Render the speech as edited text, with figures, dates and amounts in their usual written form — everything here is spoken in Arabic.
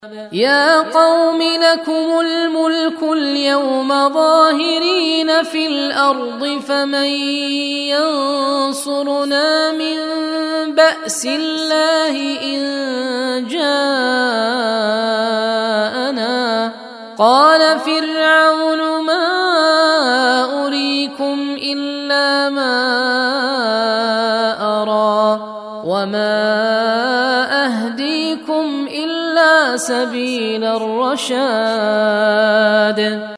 يا قوم لكم الملك اليوم ظاهرين في الأرض فمن ينصرنا من بأس الله إن جاءنا قال فرعون ما أريكم إلا ما أرى وما أهديكم إلا سبيل الرشاد